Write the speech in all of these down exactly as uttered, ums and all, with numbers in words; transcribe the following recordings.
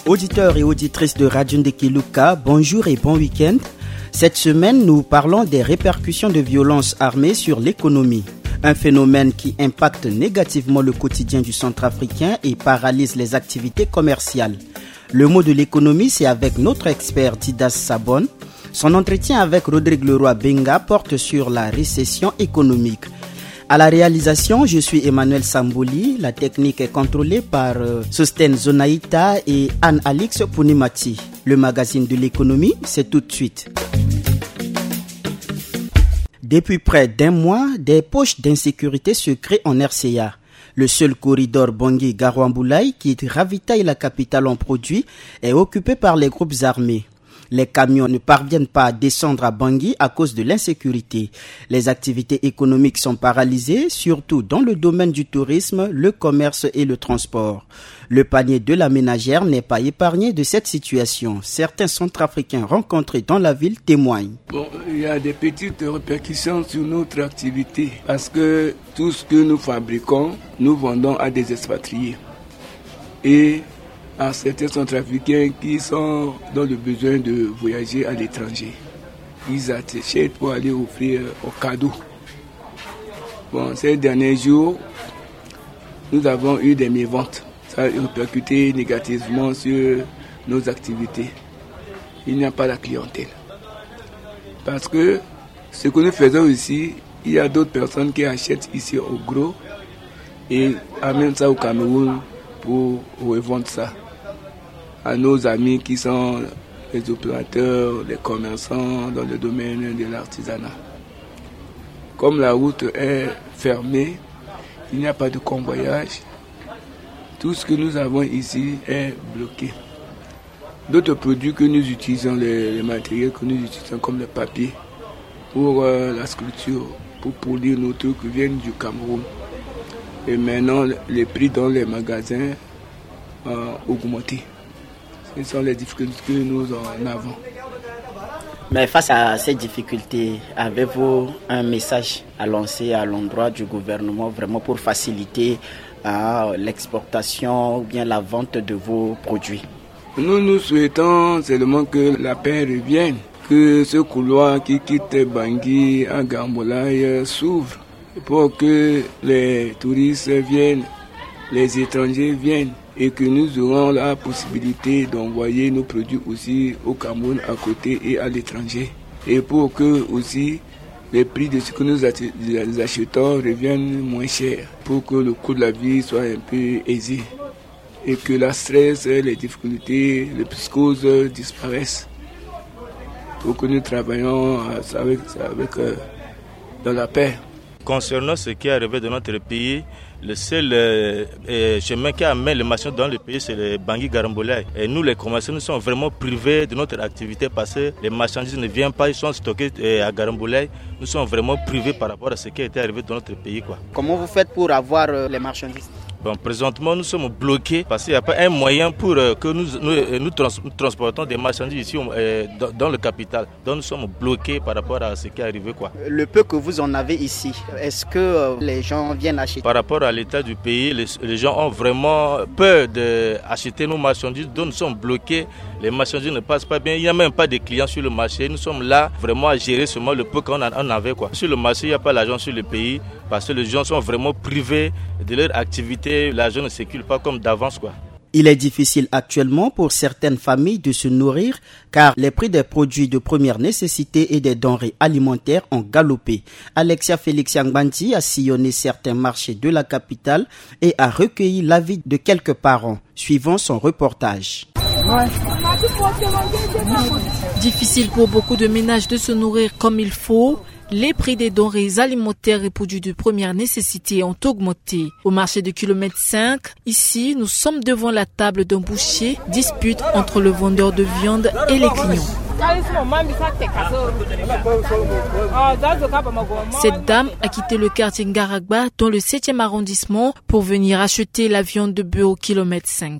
Auditeurs et auditrices de Radio Ndekeluka, bonjour et bon week-end. Cette semaine, nous parlons des répercussions de violences armées sur l'économie. Un phénomène qui impacte négativement le quotidien du Centrafricain et paralyse les activités commerciales. Le mot de l'économie, c'est avec notre expert Didas Sabon. Son entretien avec Rodrigue Leroy Benga porte sur la récession économique. À la réalisation, je suis Emmanuel Sambouli. La technique est contrôlée par euh, Sosten Zonaïta et Anne-Alix Pounimati. Le magazine de l'économie, c'est tout de suite. Depuis près d'un mois, des poches d'insécurité se créent en R C A. Le seul corridor Bangui-Garouamboulaye qui ravitaille la capitale en produits est occupé par les groupes armés. Les camions ne parviennent pas à descendre à Bangui à cause de l'insécurité. Les activités économiques sont paralysées, surtout dans le domaine du tourisme, le commerce et le transport. Le panier de la ménagère n'est pas épargné de cette situation. Certains Centrafricains rencontrés dans la ville témoignent. Bon, il y a des petites répercussions sur notre activité parce que tout ce que nous fabriquons, nous vendons à des expatriés. Et à certains Centrafricains qui sont dans le besoin de voyager à l'étranger. Ils achètent pour aller offrir au cadeau. Bon, ces derniers jours, nous avons eu des méventes. Ça a répercuté négativement sur nos activités. Il n'y a pas la clientèle. Parce que ce que nous faisons ici, il y a d'autres personnes qui achètent ici au gros et amènent ça au Cameroun pour revendre ça à nos amis qui sont les opérateurs, les commerçants dans le domaine de l'artisanat. Comme la route est fermée, il n'y a pas de convoyage. Tout ce que nous avons ici est bloqué. D'autres produits que nous utilisons, les, les matériels que nous utilisons comme le papier pour euh, la sculpture, pour polir nos trucs viennent du Cameroun. Et maintenant, les prix dans les magasins ont augmenté. Ce sont les difficultés que nous en avons. Mais face à ces difficultés, avez-vous un message à lancer à l'endroit du gouvernement vraiment pour faciliter euh, l'exportation ou bien la vente de vos produits? Nous nous souhaitons seulement que la paix revienne, que ce couloir qui quitte Bangui à Garouamboulaye s'ouvre pour que les touristes viennent, les étrangers viennent. Et que nous aurons la possibilité d'envoyer nos produits aussi au Cameroun à côté et à l'étranger. Et pour que aussi les prix de ce que nous achetons reviennent moins chers, pour que le coût de la vie soit un peu aisé. Et que la stress, les difficultés, les psychoses disparaissent. Pour que nous travaillions avec, avec, euh, dans la paix. Concernant ce qui est arrivé dans notre pays, le seul euh, euh, chemin qui amène les marchands dans le pays, c'est le Bangui-Garouamboulaye. Et nous, les commerçants, nous sommes vraiment privés de notre activité parce que les marchandises ne viennent pas, ils sont stockés euh, à Garouamboulaye. Nous sommes vraiment privés par rapport à ce qui a été arrivé dans notre pays, quoi. Comment vous faites pour avoir euh, les marchandises? Bon, présentement, nous sommes bloqués parce qu'il n'y a pas un moyen pour euh, que nous, nous, nous, trans, nous transportons des marchandises ici euh, dans, dans le capital. Donc nous sommes bloqués par rapport à ce qui est arrivé, quoi. Le peu que vous en avez ici, est-ce que euh, les gens viennent acheter? Par rapport à l'état du pays, les, les gens ont vraiment peur d'acheter nos marchandises. Donc nous sommes bloqués, les marchandises ne passent pas bien. Il n'y a même pas de clients sur le marché. Nous sommes là vraiment à gérer seulement le peu qu'on en avait, quoi. Sur le marché, il n'y a pas l'argent sur le pays parce que les gens sont vraiment privés de leur activité. L'argent ne circule pas comme d'avance, quoi. Il est difficile actuellement pour certaines familles de se nourrir car les prix des produits de première nécessité et des denrées alimentaires ont galopé. Alexia Félix Yangbandi a sillonné certains marchés de la capitale et a recueilli l'avis de quelques parents. Suivons son reportage. Difficile pour beaucoup de ménages de se nourrir comme il faut. Les prix des denrées alimentaires et produits de première nécessité ont augmenté. Au marché de kilomètre cinq, ici, nous sommes devant la table d'un boucher, dispute entre le vendeur de viande et les clients. Cette dame a quitté le quartier Ngaragba dans le septième arrondissement pour venir acheter la viande de bœuf au kilomètre cinq.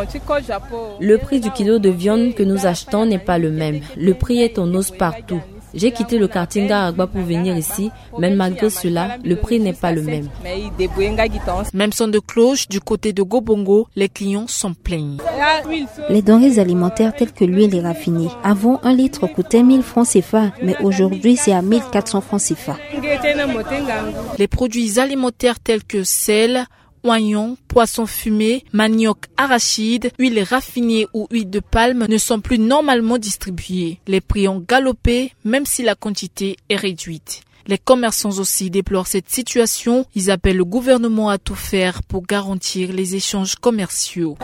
Le prix du kilo de viande que nous achetons n'est pas le même. Le prix est en hausse partout. J'ai quitté le quartier Ngaragba pour venir ici, mais malgré cela, le prix n'est pas le même. Même son de cloche du côté de Gobongo, les clients sont pleins. Les denrées alimentaires telles que l'huile est raffinée. Avant, un litre coûtait mille francs C F A, mais aujourd'hui c'est à mille quatre cents francs C F A. Les produits alimentaires tels que sel, oignons, poissons fumés, manioc, arachide, huile raffinée ou huile de palme ne sont plus normalement distribués. Les prix ont galopé, même si la quantité est réduite. Les commerçants aussi déplorent cette situation. Ils appellent le gouvernement à tout faire pour garantir les échanges commerciaux.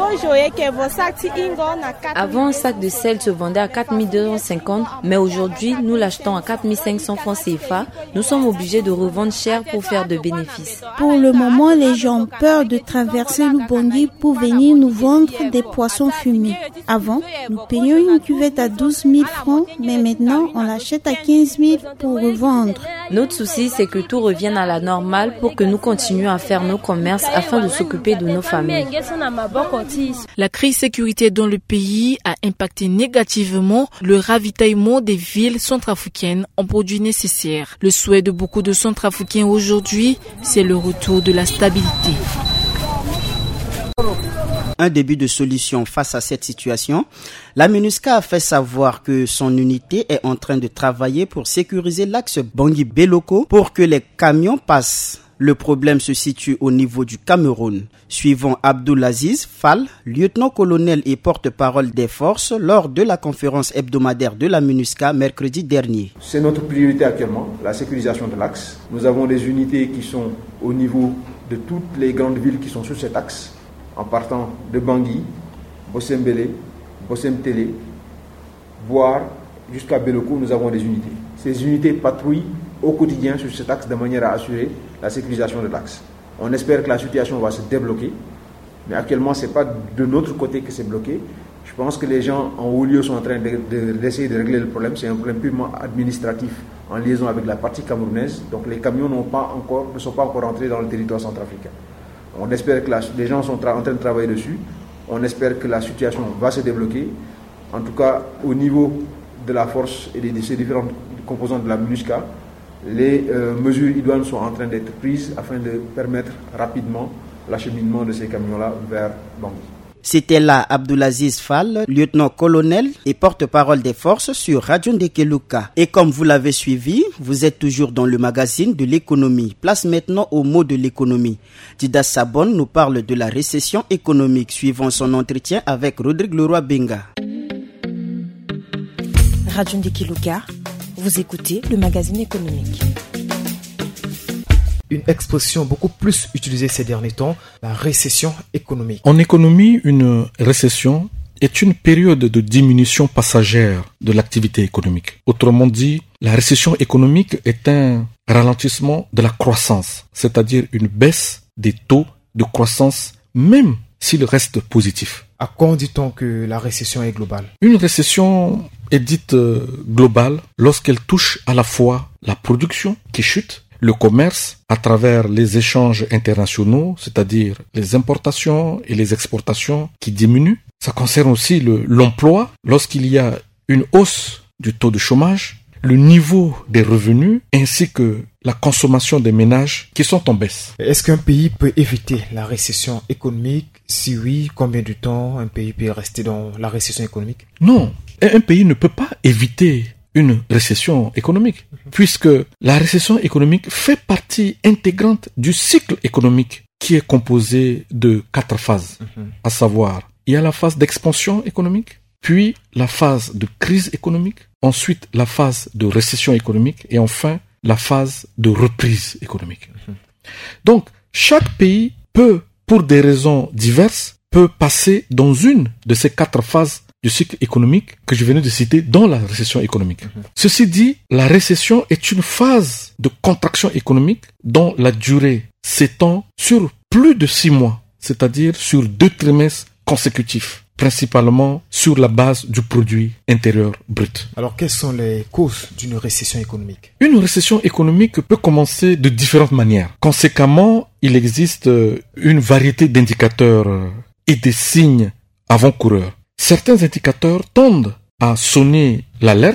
Avant, un sac de sel se vendait à quatre mille deux cent cinquante, mais aujourd'hui, nous l'achetons à quatre mille cinq cents francs C F A. Nous sommes obligés de revendre cher pour faire de bénéfices. Pour le moment, les gens ont peur de traverser l'Ubangi pour venir nous vendre des poissons fumés. Avant, nous payions une cuvette à douze mille francs, mais maintenant, on l'achète à quinze mille pour revendre. Notre souci, c'est que tout revienne à la normale pour que nous continuions à faire nos commerces afin de s'occuper de nos familles. La crise sécurité dans le pays a impacté négativement le ravitaillement des villes centrafricaines en produits nécessaires. Le souhait de beaucoup de centrafricains aujourd'hui, c'est le retour de la stabilité. Un début de solution face à cette situation, la MINUSCA a fait savoir que son unité est en train de travailler pour sécuriser l'axe Bangui-Beloko pour que les camions passent. Le problème se situe au niveau du Cameroun. Suivant Abdoulaziz Fall, lieutenant-colonel et porte-parole des forces, lors de la conférence hebdomadaire de la MINUSCA mercredi dernier. C'est notre priorité actuellement, la sécurisation de l'axe. Nous avons des unités qui sont au niveau de toutes les grandes villes qui sont sur cet axe, en partant de Bangui, Bossembélé, Bossem-Télé, voire jusqu'à Beloko, nous avons des unités. Ces unités patrouillent au quotidien sur cet axe de manière à assurer la sécurisation de l'axe. On espère que la situation va se débloquer, mais actuellement, ce n'est pas de notre côté que c'est bloqué. Je pense que les gens en haut lieu sont en train de, de, d'essayer de régler le problème. C'est un problème purement administratif en liaison avec la partie camerounaise. Donc les camions n'ont pas encore, ne sont pas encore entrés dans le territoire centrafricain. On espère que la, les gens sont tra- en train de travailler dessus. On espère que la situation va se débloquer. En tout cas, au niveau de la force et de, de ces différentes composantes de la MINUSCA, les euh, mesures idoines sont en train d'être prises afin de permettre rapidement l'acheminement de ces camions-là vers Bangui. C'était là Abdoulaziz Fall, lieutenant-colonel et porte-parole des forces sur Radio Ndekeluka. Et comme vous l'avez suivi, vous êtes toujours dans le magazine de l'économie. Place maintenant au mot de l'économie. Didas Sabon nous parle de la récession économique, suivant son entretien avec Rodrigue Leroy-Benga. Radio Ndekeluka, vous écoutez le magazine économique. Une expression beaucoup plus utilisée ces derniers temps, la récession économique. En économie, une récession est une période de diminution passagère de l'activité économique. Autrement dit, la récession économique est un ralentissement de la croissance, c'est-à-dire une baisse des taux de croissance, même s'il reste positif. À quand dit-on que la récession est globale ? Une récession est dite globale lorsqu'elle touche à la fois la production qui chute, le commerce à travers les échanges internationaux, c'est-à-dire les importations et les exportations qui diminuent. Ça concerne aussi le, l'emploi lorsqu'il y a une hausse du taux de chômage, le niveau des revenus ainsi que la consommation des ménages qui sont en baisse. Est-ce qu'un pays peut éviter la récession économique ? Si oui, combien de temps un pays peut rester dans la récession économique ? Non, un pays ne peut pas éviter une récession économique, puisque la récession économique fait partie intégrante du cycle économique qui est composé de quatre phases, mm-hmm. à savoir, il y a la phase d'expansion économique, puis la phase de crise économique, ensuite la phase de récession économique et enfin la phase de reprise économique. Mm-hmm. Donc, chaque pays peut, pour des raisons diverses, peut passer dans une de ces quatre phases du cycle économique que je venais de citer dans la récession économique. Mmh. Ceci dit, la récession est une phase de contraction économique dont la durée s'étend sur plus de six mois, c'est-à-dire sur deux trimestres consécutifs, principalement sur la base du produit intérieur brut. Alors, quelles sont les causes d'une récession économique ? Une récession économique peut commencer de différentes manières. Conséquemment, il existe une variété d'indicateurs et des signes avant-coureurs. Certains indicateurs tendent à sonner l'alerte,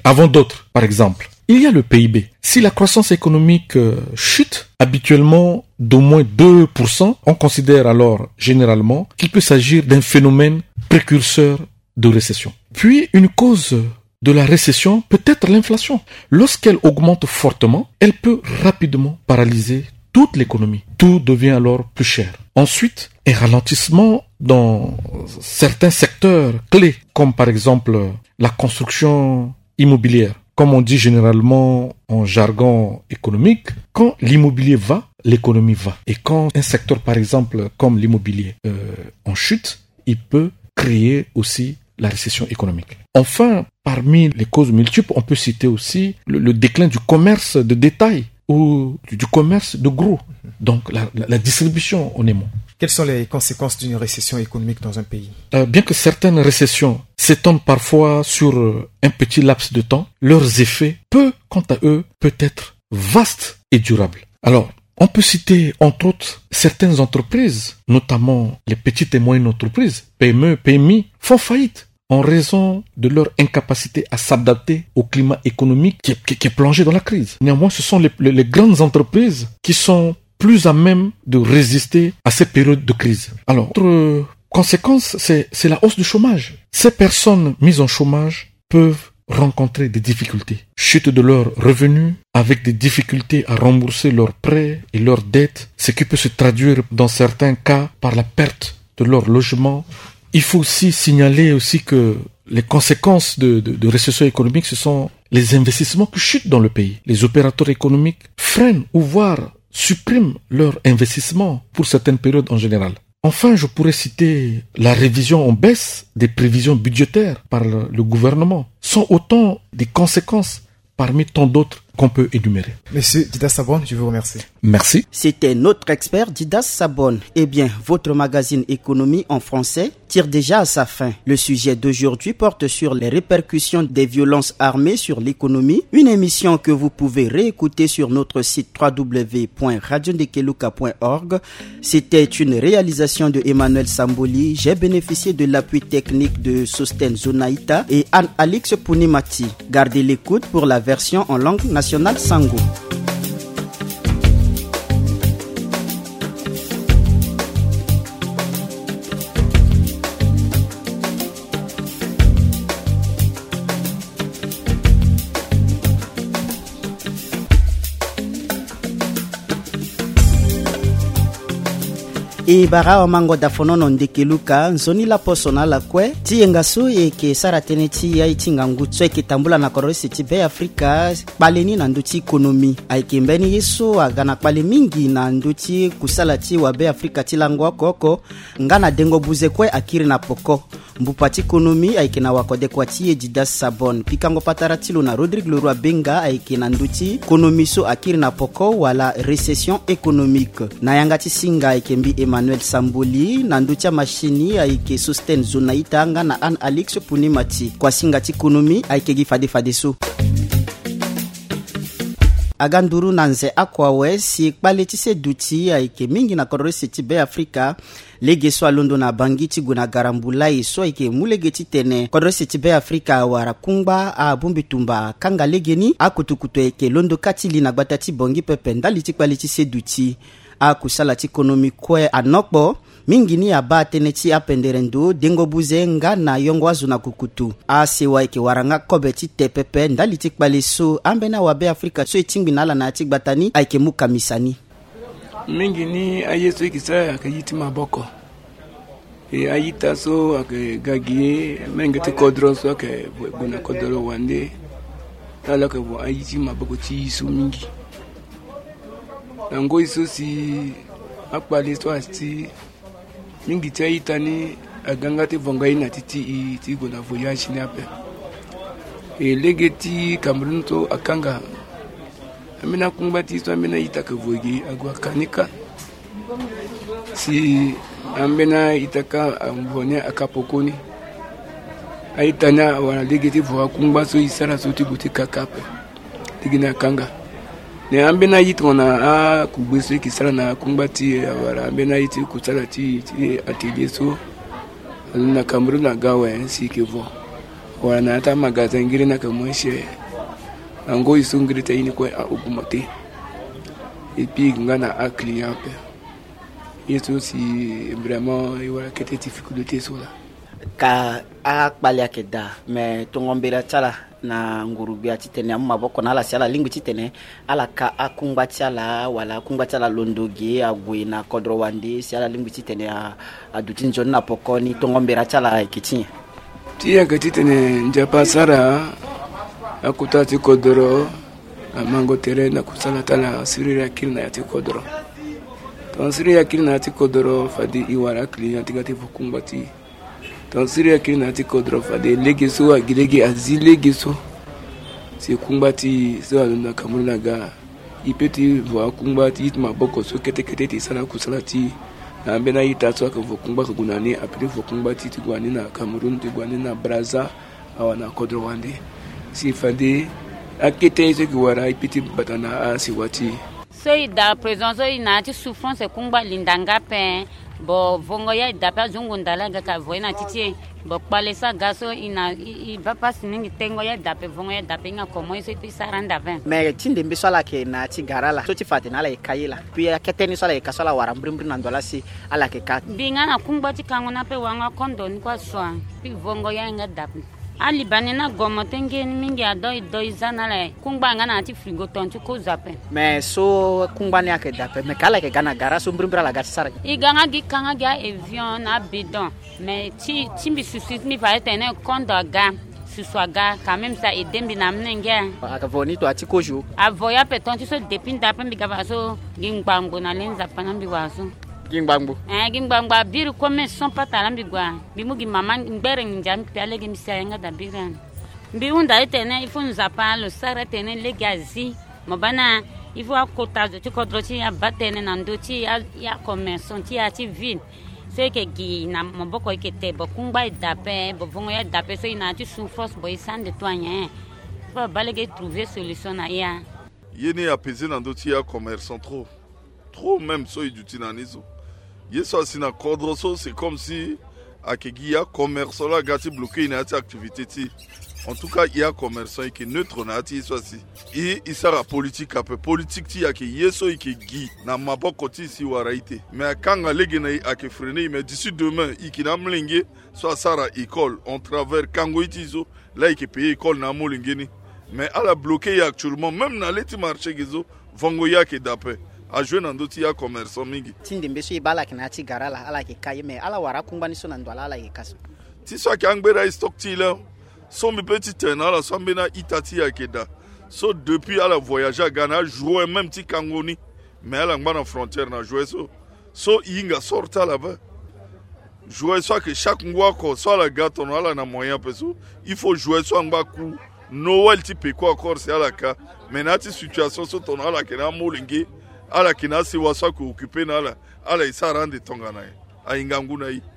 avant d'autres, par exemple. Il y a le P I B. Si la croissance économique euh, chute habituellement d'au moins deux pour cent, on considère alors généralement qu'il peut s'agir d'un phénomène précurseur de récession. Puis une cause de la récession peut être l'inflation. Lorsqu'elle augmente fortement, elle peut rapidement paralyser toute l'économie. Tout devient alors plus cher. Ensuite, un ralentissement dans certains secteurs clés, comme par exemple la construction immobilière. Comme on dit généralement en jargon économique, quand l'immobilier va, l'économie va. Et quand un secteur, par exemple, comme l'immobilier, euh, en chute, il peut créer aussi la récession économique. Enfin, parmi les causes multiples, on peut citer aussi le, le déclin du commerce de détail ou du, du commerce de gros. Donc, la, la, la distribution en émoi. Quelles sont les conséquences d'une récession économique dans un pays? euh, Bien que certaines récessions s'étendent parfois sur euh, un petit laps de temps, leurs effets peuvent, quant à eux, peut être vastes et durables. Alors, on peut citer, entre autres, certaines entreprises, notamment les petites et moyennes entreprises, P M E, P M I, font faillite en raison de leur incapacité à s'adapter au climat économique qui est, qui, qui est plongé dans la crise. Néanmoins, ce sont les, les, les grandes entreprises qui sont plus à même de résister à ces périodes de crise. Alors, autre conséquence, c'est, c'est la hausse du chômage. Ces personnes mises en chômage peuvent rencontrer des difficultés. Chute de leurs revenus, avec des difficultés à rembourser leurs prêts et leurs dettes, ce qui peut se traduire dans certains cas par la perte de leur logement. Il faut aussi signaler aussi que les conséquences de, de, de récession économique, ce sont les investissements qui chutent dans le pays. Les opérateurs économiques freinent ou voire suppriment leurs investissements pour certaines périodes en général. Enfin, je pourrais citer la révision en baisse des prévisions budgétaires par le, le gouvernement. Sont autant des conséquences parmi tant d'autres qu'on peut énumérer. Monsieur Didas Sabon, je vous remercie. Merci. C'était notre expert Didas Sabon. Eh bien, votre magazine Économie en français tire déjà à sa fin. Le sujet d'aujourd'hui porte sur les répercussions des violences armées sur l'économie. Une émission que vous pouvez réécouter sur notre site w w w point radio ndekeluka point org. C'était une réalisation de Emmanuel Samboli. J'ai bénéficié de l'appui technique de Sosten Zonaïta et Anne-Alix Pounimati. Gardez l'écoute pour la version en langue nationale Sango. E bara o mango da fonono ndekeluka nzoni la posona la kwe ti engaso e ke saratene ti ya itingangu so e ke tambula na korose ti be Afrika baleni na nduti ekonomi ai ke mbeni yeso agana pale mingi na nduti kusala ti wa be Afrika ti langwa koko ngana dengo buze kwe akiri na poko mbupati ekonomi ai ke na wakode kwa ti Didas Sabon pikango patarati na Rodrigue Leroy Benga ai ke na nduti ekonomi so akiri na poko wala récession économique na yangati singa ai ke mbi Emmanuel Samboli na ndutia machini aike Sosten Zonaïta nga na Anne-Alix Pounimati kwa singati ekonomi aike gifade fade so aganduru nanze akwawe si kpaleti se duti aike mingi na korose ti be Afrika lege so alondo na bangi ti guna garambula iso aike mulege ti tene korose ti be Afrika wara kungba a bumbitumba kanga legeni akutukuto aike londo katili na gbata ti bongi pepe ndali ti kpaleti se duti a kusala ti ekonomi kwe anokpo mingini aba teneti apenderendo dengo buzenga na yongo azuna kukutu a sewa ike waranga kobe ti tepepe ndali ti kpale so ambena wabe Afrika so etingbi na ala na ti gbatani aike mukamisani mingini ayeso ikisaya akayiti maboko e ayita so ake gagie mengete kodro so ake buna kodro wande ala ke bo ayiti maboko ti so mingi nango iso si akpali so asti mingi ti ayitani aganga ti vonga ina titi ti gona voyage ni ape e legeti Cameroun to akanga amina kumbati so amina itaka vogi agwa kanika si amena itaka ambone akapokoni ayitana wana legeti voa kumba so isara so ti buti kakape tigina kanga ne ambena yitona a kubweso kisala na kumbati awara ambena yiti kusala ti ti atelier so na Cameroun na gawa si kevo wana ta magasin ngiri na ka moins cher ango isu ngiri ta ini ko a augmenter et puis ngana a client pe yeso si vraiment il y a quelques difficultés sur là ka a kpalia keda mais tongombela tsala na ngurubi atitene amaboko na ala siala lingu titene ala ka akungba tsala wala kungba tsala londoge agwe na kodro wande siala lingu titene a adutinjo na pokoni tongombela tsala kitinye tia katitene njapa sara akutati kodro amango tere na kusala tala sirira kilna yati kodro ton sirira kilna yati kodro fadi iwara client tigati fokumbati ton sirira kilna yati kodro fadi legeso agilege azilegeso si kumbati so aluna kamuna ga ipeti vo kumbati itma boko so kete kete ti sala kusala ti na bena ita so ka fokumba kunani apri fokumbati ti gwani na Cameroun ti gwani na Brazza awana kodro wande si fadi akete ce qui wara ipiti batana asi wati so da présence ina ti souffrance kumba lindanga pe bo vongo ya da pa zungu ndala ga ka voina titi bo pale sa gaso ina i ba pas ningi tengo ya da pe vongo ya da pe nga komo ise ti saranda ven mais tinde mbi sola ke na ti garala so ti fatina la ikayila puis akete ni sola e kasola wara mbrimbre na ndola si ala ke ka binga na kumba ti kangona pe wanga kondo ni kwa so pi vongo ya nga da ali banena gomo tenge mingi ado do izana la kungba ngana ati frigo tontu ko zape mais so kungba ni ake dape mais kala ke gana gara so mbrimbra la gatsa iganga gi kanga ga avion na bidon mais ti timbi susit mi va etene kondo ga suswaga quand même ça edembi na mnenge aka voni to ati kojo avoya pe tontu so depinda pe mi gava so gingbango na lenza panambi waso Gingbango. Eh gingbango biru comme son patala mbigwa. Bimugi mama ngbere njam piale ge misianga da biran. Mbi unda etene ifu nzapa lo sara tene legazi. Mobana ifu akota zo tikodrochi ya batene na ndoti ya ya commerçant ti ati ville. C'est que gi na moboko ikete bokungba idape bovongo ya dape so ina ti souffrance boy san de toyen. Faut balege trouver solution na ya. Yeni apaiser na ndoti ya commerçant trop. Trop même so idutinanizo. Yeso asina kodroso c'est comme si akegia commerçant la gati bloqué une activité ti. En tout cas, il y a commerçant qui est neutre na ti so si. Et il sera politique un peu politique ti ake yeso qui gi na maboko ti si waraite. Mais quand alege na ake freiner mais d'ici demain, il qui na mlingue soit sara école en travers kango itizo là il qui paye école na molingeni. Mais à la bloquer actuellement même na leti marché gizo vongo ya ke dape. A jouer dans d'autres ya commerçants mingi. Tinde mbeso ibala kinati garala ala ke kaye me ala wara kungba ni so na ndwala ala ke kaso. Ti so ka ngbera stock ti là. So mi petit tena la so mbena itati ya keda. So depuis ala voyager à Ghana jouer même ti Kangoni mais ala ngba na frontière na jouer so. So inga sorta là-bas. Jouer so que chaque ngwa ko so la gâteau ala na moyen peso. Il faut jouer so ngba ku Noël ti pe ko encore c'est ala ka. Mais na ti situation so ton ala ke na molingi. Ala kina si wasa ko occupé na ala ala isa rande tongana a inganguna yi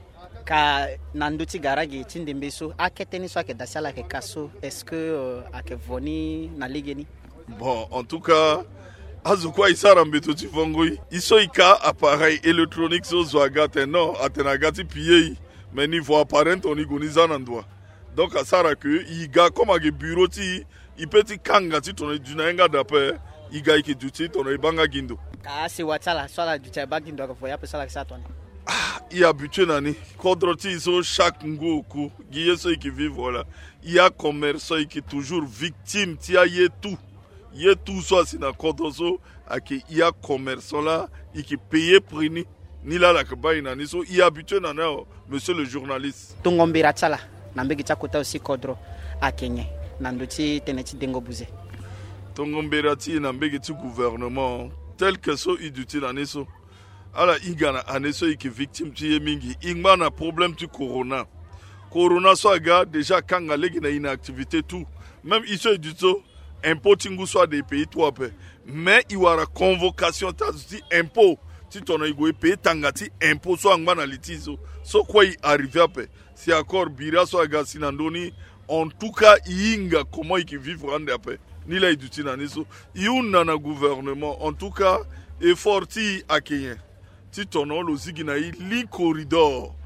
ka nanduti garagi tinde mbeso aketeni so ke dasala ke kaso est-ce que euh, ake voni na ligeni bon en tout cas azukwa isa rambe to ti fongoi iso ika appareil électronique so zwagate non atenagati piye mais niveau apparent on igoniza na ndwa donc asara que iga comme age bureau ti ipeti kanga ti ton dunanga d'après iga iki duti tono ibanga gindo ka se watala swala duti bagindo akavoya pe sala kisatone ah il habitué nani kodroti so chaque ngoku giyeso iki vivre voilà il y a commerçant qui toujours victime ti aye tout ye tout so sina kodroso aki il y a commerçant là qui payer prix ni la la ka baina ni so il habitué nana monsieur le journaliste tungombira tsala nambegi tsakota aussi kodro akenye nanduti teneti dengo buze Tongomberati na mbege ti gouvernement tel que so iduti na neso ala igana aneso iki victime ti yemingi ingma na problème ti corona corona so aga déjà kanga legi na inactivité tout même iso iduto impôt tingu soit des pays toi peu mais il y aura convocation ta ti impôt ti tono igo pays tangati impôt so angma na litizo so quoi y arriver après si accord bira so aga sinandoni en tout cas inga comment il vivre rendre après ni la iduti na niso iuna na gouvernement en tout cas effort ti akenye ti tono lo zigi na li corridor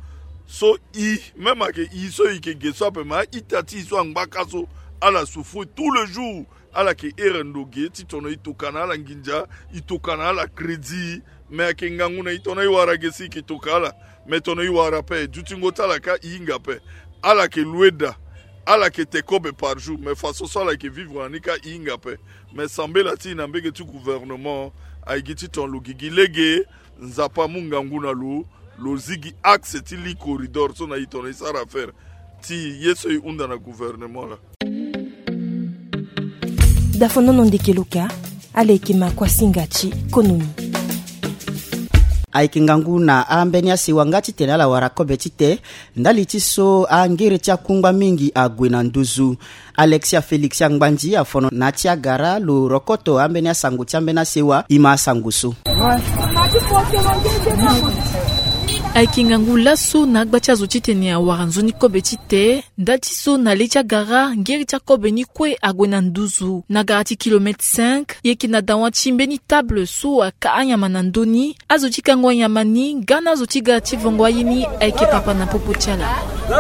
so i même que i so i que geso pe ma itati so ngaka so ala souffre tout le jour ala ke erendoge ti tono itokana ala nginja itokana ala crédit mais ke nganguna itona iwara gesi ki tokala mais tono iwara pe dutingo tala ka inga pe ala ke lueda ala ke tekobe par jour mais façon ça la ke vivre en ika inga pe mais semble la ti na mbege tu gouvernement aigiti ton lugigi lege nzapa munganguna lu lozigi axe ti li corridor so na itona isara faire ti yeso unda na gouvernement la dafono nondekeluka alekema kwa singachi konomi aikingangu na ambenia siwangati tena la warakobe tite ndali tiso angere tia kungba mingi agwe na nduzu Alexia Felix Ngbanji afono na tia gara lo rokoto ambenia sangu tiambena sewa ima sangusu aikingangu laso na gbacha zochiteni a waranzoni kobe tite ndati so na lecha gara ngeri tia kobe ni kwe agwe na nduzu na garati kilomètre cinq yeki na dawa chimbeni table so aka anyama na ndoni azochika ngwa yamani gana zochiga tivongwa yini aike papa na popo chala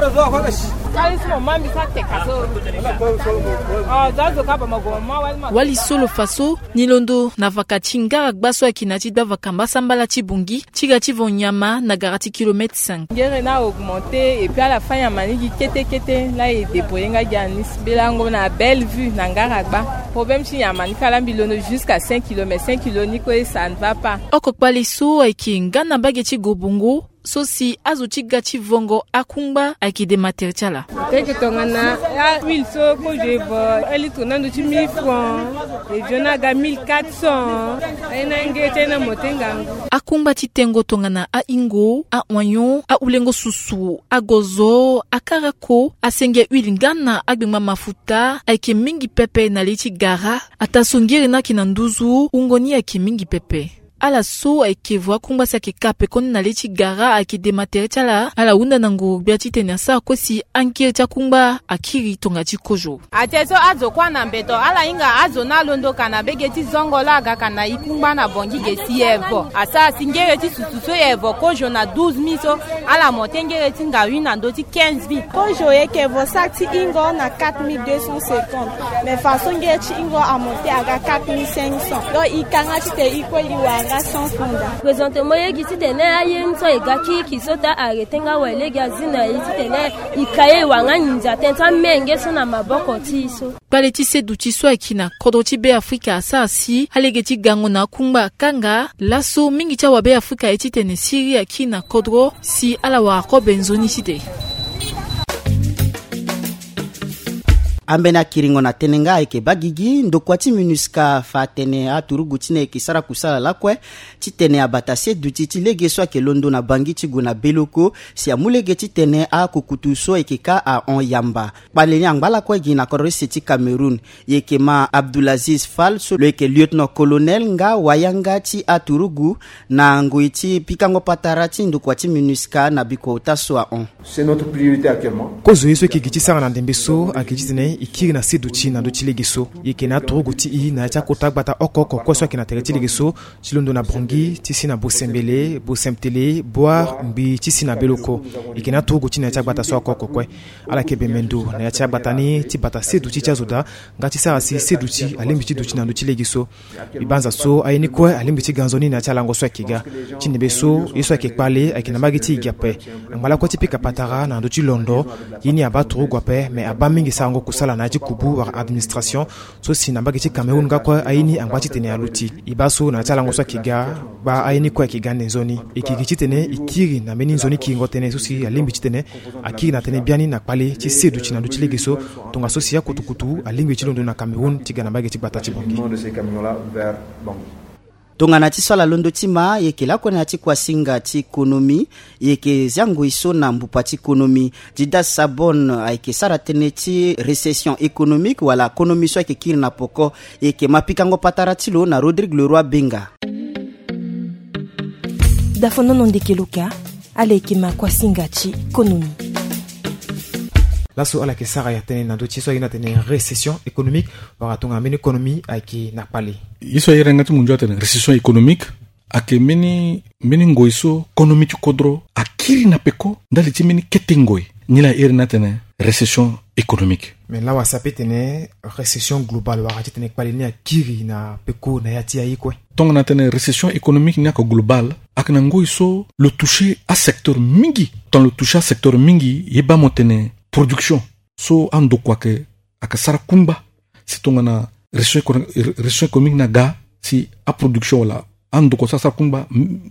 wali solo faso nilondo na vakati ngara gbaso akinati da vakamba sambala tibungi chiga tivonyama na garati kilomètre cinq ngere na augmenté et puis à la fin yamani ki kete kete la e déployer nga janis belango na belle vue na ngara gba problème si yamani kala bilono jusqu'à cinq kilomètres cinq kilomètres ko ça ne va pas okokpali so aikinga na bageti gobongo sosi azochiga chivongo akungba akide materiala teke tongana ya huile so ko je vo eli tonando chi mille francs et jona ga mille quatre cents ena ngete na motenga akungba titengo tongana a ingo a wanyon a ulengo susu a gozo a karako asenge huile ngana agbema mafuta aike mingi pepe na lichi gara atasongiri na kinanduzu ungoni aike mingi pepe ala so aikevwa kumba sake kape koni na lechi gara akide materiala ala unda nango biati tena sa kosi ankiri cha kumba akiri tonga chikojo ateso azo kwa na mbeto ala inga azo na londo kana begeti zongola ga kana ikumba na bongi gesi evo asa singere ti sususo evo kojo na douze mille so ala motengere ti nga wina ndoti quinze mille kojo ekevo sakti ingo na quatre mille deux cent cinquante mais façon ngeti ingo a monter aga quatre mille cinq cents do ikanga ti te iko liwa présentement yeki tene ayenso egaki kisota aretenga wele gazina yiti tene ikaye wanga ninja tenta menge so na maboko tiso baleti seduti so akina kodoti be Afrika asasi halegeti gango na kumba kanga laso mingi cha wabe Afrika eti tene siri akina kodro si ala wa ko benzoni site ambena kiringo na tenenga eke bagigi ndokwati minuska fa tene aturugu tine kisara kusala lakwe titene abatase dutiti legeso ke londo na bangi tiguna beloko si amulege titene a kukutuso ekeka a on yamba baleni angbala kwa gina korese ti Cameroun yekema Abdulaziz Fall so le ke lieutenant colonel nga wayanga ti aturugu na ngoiti pikango patarati ndokwati minuska na biko utaso a on. C'est notre priorité actuellement. Kozo yeso ke giti sara na ndembeso akitine ikiri na seduchi na dochi legeso yekena turuguti i na cha kotagbata okoko koso kina tereti legeso chilondo na brongi tisi na bosembele bosemtele boire mbi tisi na beloko yekena turuguti na cha gbata so okoko kwe ala kebe mendo na cha batani ti bata seduchi cha zoda ngati sara si seduchi alimbi duchi na dochi legeso bibanza so ayini kwe alimbi ganzoni na cha lango so kiga chinebeso yeso akekpale akina magiti igape ngala ko tipika patara na dochi londo yini aba turugu pe me aba mingi sango kusala na ji kubu wa administration so sinamba ke Cameroun ga kwa aini angwati tene aluti ibaso na chala ngoswa kiga ba aini kwa kigande zoni ikigi tene ikiri na meni zoni kingo tene so si alimbi tene akiri na tene biani na pale ti sedu china duchi legeso tonga so si ya kutukutu alimbi chilondo na Cameroun tigana bage tibata chibongi tongana ti swala londo tima yeke la kona ti kwa singa ti ekonomi yeke zango iso na mbupa ti ekonomi dida sabon ayeke sara tene ti récession économique wala ekonomi so ayeke kiri na poko yeke mapikango patara ti lo na Rodrigue Leroy Benga dafono nondekeluka alekema kwa singa ti ekonomi laso ala ke sara ya tene na do ti so ina tene récession économique wara tonga meni économie ayeke na pale iso yere ngati munjo tene récession économique ake mini mini ngoiso konomi tu kodro akiri na peko ndali ti mini ketengoi nila iri na tene récession économique. Mais là, ça peut tenir récession globale. On va tenir pas les kiri na peko na yati ayi quoi. Donc on a tene récession économique n'a que globale. Akanango iso le toucher à secteur mingi. Dans le toucher à secteur mingi, yeba montene production. So ando quoi que akasara kumba. Si ton na récession économique na ga si a production là ando quoi ça kumba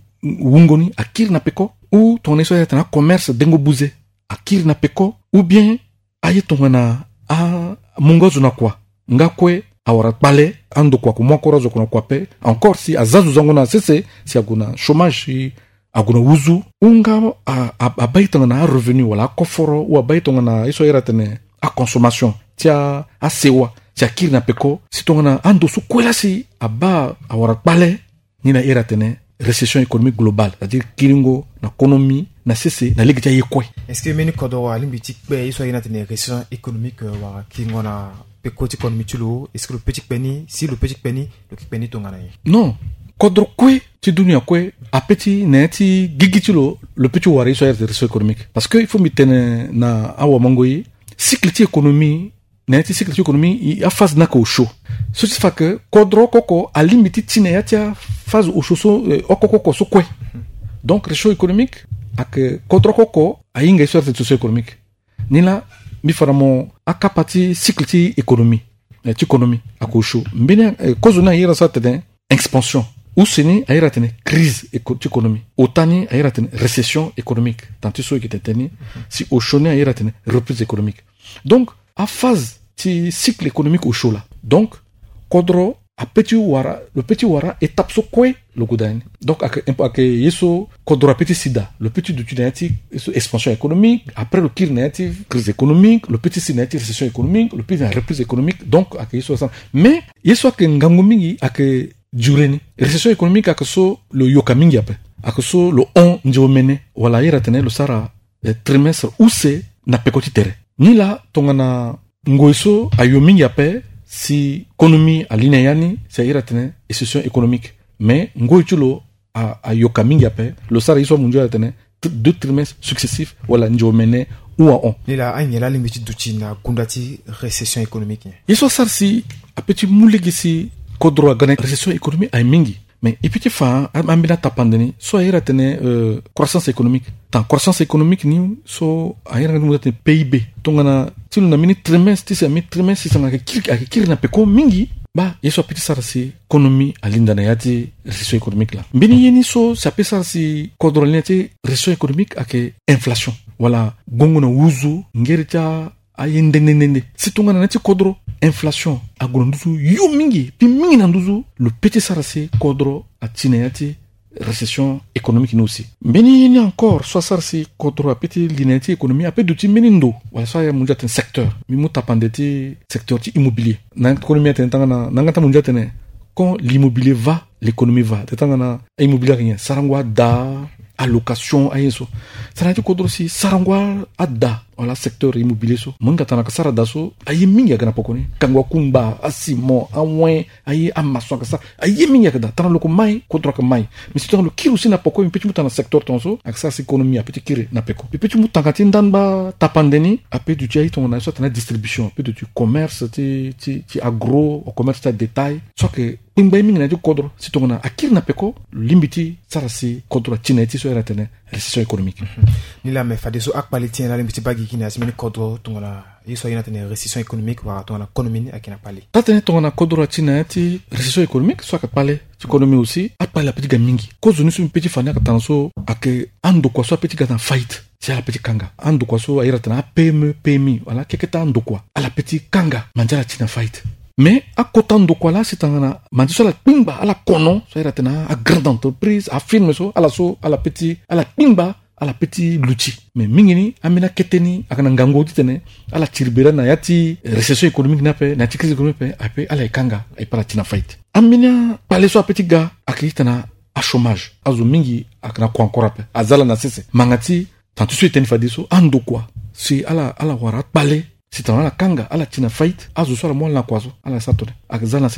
wungoni akiri na peko ou ton eso yata na commerce dengo bouzé akiri na peko ou bien aye tongana a mungozo na kwa ngakwe awara pale ando kwa ko mokoro zo kuna kwa pe encore si azazu zango na sese si aguna chômage si aguna wuzu unga a abaitanga na revenu wala koforo ou abaitanga na iso era tene a consommation tia a sewa tia akiri na peko si tongana ando su kwela si aba awara pale ni na era tene récession économique globale, c'est-à-dire kiringo na économie na cessé na legita yekwe. Est-ce que meni kodo wa limbiti be iso ina tene récession économique wa kiringo na pekoti économie tulo, est-ce que le petit penny si le petit penny le petit penny tongana yi? Non, kodro kwe ti dunia kwe a petit neti gigi tulo le petit wari iso ina récession économique parce que il faut mitene na awa mangoyi cycle ti économie neti cycle ti économie i a phase na ko chaud. Ce qui fait que kodro koko a limité tine yatia phase au choso okoko so kwe. Donc récession économique ak kodro koko a inga sur récession économique. Nila mi faramo akapati cycle ti économie. Ti économie akosho. Mbina cause na yira sa tene expansion. Ou seni a yira tene crise économique. Otani a yira tene récession économique. Tanti so qui tene si au chone a yira tene reprise économique. Donc à phase ti cycle économique au chaud là. Donc kodro a petit wara le petit wara étape so kwe le goudani donc ak ak yeso kodro a petit sida le petit du tunati expansion économique après le kir nati crise économique le petit sida nati récession économique le petit reprise économique donc ak yeso ça mais yeso ak ngango mingi ak dureni récession économique ak so le yoka mingi ape ak so le on njomene wala yera tene le sara trimestre ou c'est na pekoti tere ni la tongana ngoiso ayo mingi ape si économie à l'inayani c'est iratene récession économique mais ngoichulo a a yoka mingi ape le sara iso munjo atene deux trimestres successifs wala njomene ou a on nila anyela limiti duchina kundati récession économique iso sarsi a petit mulegi kodro gane récession économique ay mingi mais et puis fa ambina tapandeni so iratene euh, croissance économique tant croissance économique ni so ayira ngati P I B tongana tilu na mini trimestre tisa mini trimestre sanga kiri akiri na peko mingi ba yeso apiti sarasi économie alinda na yati récession économique la mbini yeni so ça peut sarasi kodrolinete récession économique ake inflation wala gongo na wuzu ngerita ayendendende si tongana nati kodro inflation agonduzu yu mingi pi mingi na nduzu le petit sarasi kodro atineyati récession économique nous aussi mbeni ni encore soit sarsi kodro apeti lineti économie apeti duti menindo wala soit ya munja ten secteur mi muta pandeti secteur ti immobilier na économie ten tangana nangata munja ten quand l'immobilier va l'économie va tangana immobilier rien sarangwa da allocation ayeso sarati kodro si sarangwa adda wala secteur immobilier so munga tanaka sara daso ayi mingi kana pokoni kangwa kumba asimo awen ayi amaso kasa ayi mingi kada tan loko mai kodro ka mai mais c'est le kiru sina poko mi petit mutana secteur tonso aksa économie a petit kire na peko petit mutanga tindan ba tapandeni ape du tiai ton na so tana distribution peu de tu commerce ti ti ti agro au commerce de détail so que pingba mingi na du kodro si ton na akir na peko limbiti sarasi kodro tineti so era tene récession économique ni la me fadeso akpaliti na limbiti bagi kina asmini kodro tongala yeso ina tene récession économique wa tongala économie akina pali tatene tongana kodro tina ti récession économique soit ka pale économie aussi a pale petit gamingi cause nous sommes petit fana ka tanso ake ando kwa so petit ga dans fight c'est la petit kanga ando kwa so ayira tana P M E P M I wala keketa ando kwa ala petit kanga manjala tina fight mais à côté de quoi là c'est un mandi sur la pimba à la kono ça ira tena à grande entreprise à firme so à la so à la petit à la pimba à la petit luchi mais mingini amina keteni akana ngango tene à la tirbera na yati récession économique na pe na crise économique pe ape à la kanga ay para tina fight amina pale so petit gars akitana à chômage azu mingi akana ko encore pe azala na sese mangati tantu so eteni fadiso ando quoi si ala ala wara pale si t'en as la kanga, à la tina fight, à ce soir, moi, la kwazo, à la satone, à zana sese.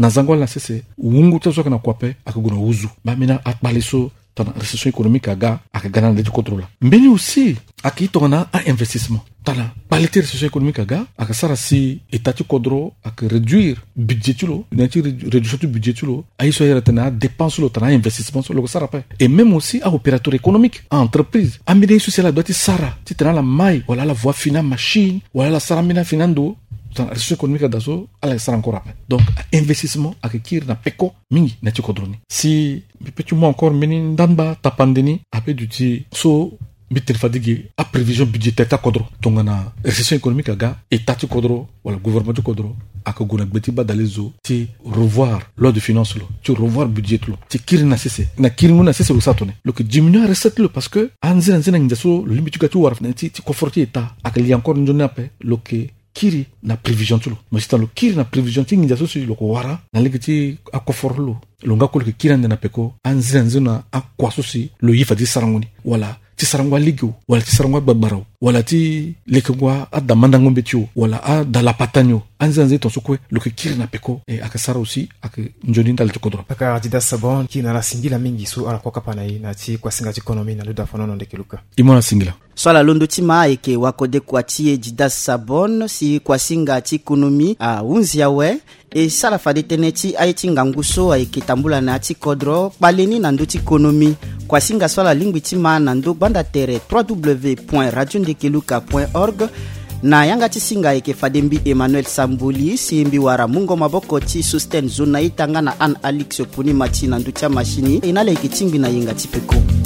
na zango la sese wungu tazo kana kwape akaguna uzu ba mina atbaliso tana récession économique aga akagana de contrôle mbeni aussi akitona un investissement tana balite récession économique aga akasara si etati kodro ak réduire budget tulo nati réduction du budget tulo aiso yera tana dépense lo tana investissement sur le sara pa et même aussi à opérateur économique à entreprise amide sur cela doit sara ti tana la maille wala la voie finale machine wala la sara mina finando la récession économique dazo ala sara encore après donc investissement ak kir na peko mingi na ti kodroni si petit moi encore meni danba tapandeni après du ti so bitir fadigue a prévision budgétaire ta kodro tongana récession économique aga état ti kodro wala gouvernement ti kodro aka guna beti ba dalezo ti revoir loi de finances lo ti revoir budget lo ti kir na sese na kir nguna sese lo satone lo que diminuer recette lo parce que anzina nzina ngaso lo limiti gatu warf na ti ti conforter état aka li encore njona pe lo que kiri na prévision tulo mais c'est le kiri na prévision ti ngiza so si lo ko wara na legiti akoforlo lo ngako lo kiri na peko anzina nzina akwaso si lo yifa di sarangoni wala ti sarangwa ligu wala ti sarangwa babaro wala ti lekwa adamanda ngombe tio wala a dala patanyo anzina nzito sokwe lo kiri na peko e akasara aussi ak njoni ndal tikodro aka Adidas Sabon ki na la singila mingi so ala koka pana na ti kwa singa ti economy na luda fonono de keluka imona singila swala londo tima eke wakode kwa ti Adidas Sabon si kwa singa ti economy a unzia we e sala fade teneti aiti nganguso eke tambula na ti kodro baleni na ndo ti economy kwa singa swala lingwi tima na ndo banda tere w w w point radio ndekeluka point org na yanga ti singa eke fadembi Emmanuel Sambuli simbi wara mungo maboko ti sustain zona itanga na an Alix puni mati na ndu tia machini inale eke tingbi na yenga ti peko